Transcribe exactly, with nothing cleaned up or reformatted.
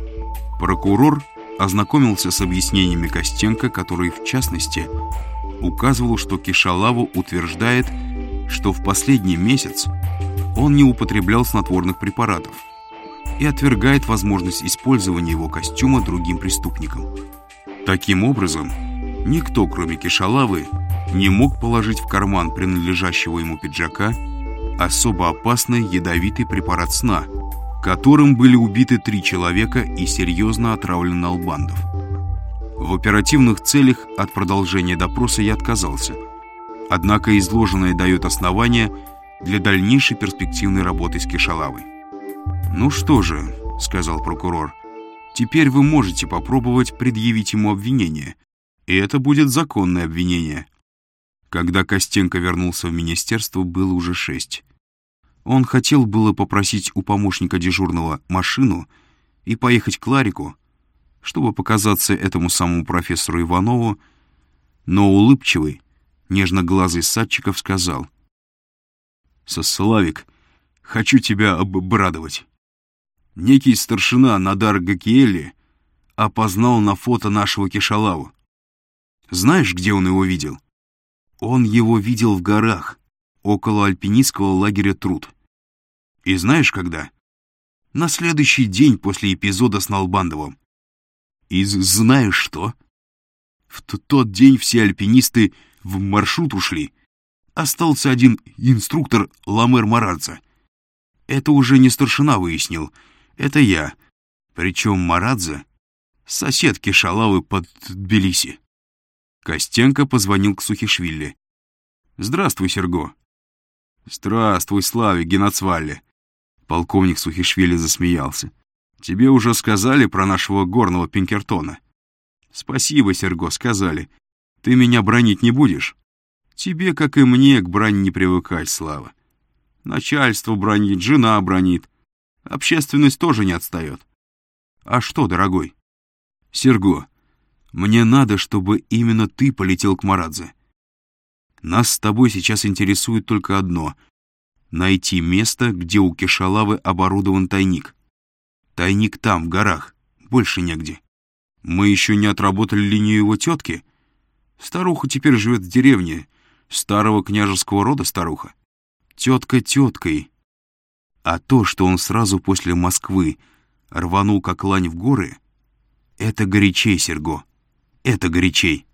Прокурор ознакомился с объяснениями Костенко, который, в частности, указывал, что Кишалаву утверждает, что в последний месяц он не употреблял снотворных препаратов и отвергает возможность использования его костюма другим преступникам. Таким образом, никто, кроме Кишалавы, не мог положить в карман принадлежащего ему пиджака особо опасный ядовитый препарат сна, которым были убиты три человека и серьезно отравлен Налбандов. В оперативных целях от продолжения допроса я отказался, однако изложенное дает основания для дальнейшей перспективной работы с Кишалавой. «Ну что же», — сказал прокурор, — «теперь вы можете попробовать предъявить ему обвинение, и это будет законное обвинение». Когда Костенко вернулся в министерство, было уже шесть. Он хотел было попросить у помощника дежурного машину и поехать к Ларику, чтобы показаться этому самому профессору Иванову, но улыбчивый, нежноглазый Садчиков сказал: «Славик, хочу тебя обрадовать. Некий старшина Надар Гакиэлли опознал на фото нашего Кишалаву. Знаешь, где он его видел? Он его видел в горах, около альпинистского лагеря «Труд». И знаешь, когда? На следующий день после эпизода с Налбандовым. И знаешь что? В тот день все альпинисты в маршрут ушли. Остался один инструктор Ламер Марадзе. Это уже не старшина выяснил, это я. Причем Марадзе — сосед Кишалавы под Тбилиси». Костенко позвонил к Сухишвили. «Здравствуй, Серго». «Здравствуй, Славик Геноцвалли». Полковник Сухишвили засмеялся. «Тебе уже сказали про нашего горного Пинкертона?» «Спасибо, Серго, сказали. Ты меня бранить не будешь?» «Тебе, как и мне, к брани не привыкать, Слава. Начальство бранит, жена бранит. Общественность тоже не отстает. А что, дорогой?» «Серго, мне надо, чтобы именно ты полетел к Марадзе. Нас с тобой сейчас интересует только одно — найти место, где у Кишалавы оборудован тайник. Тайник там, в горах, больше негде. Мы еще не отработали линию его тетки. Старуха теперь живет в деревне, старого княжеского рода старуха. Тетка теткой. А то, что он сразу после Москвы рванул как лань в горы, это горячей, Серго, это горячей».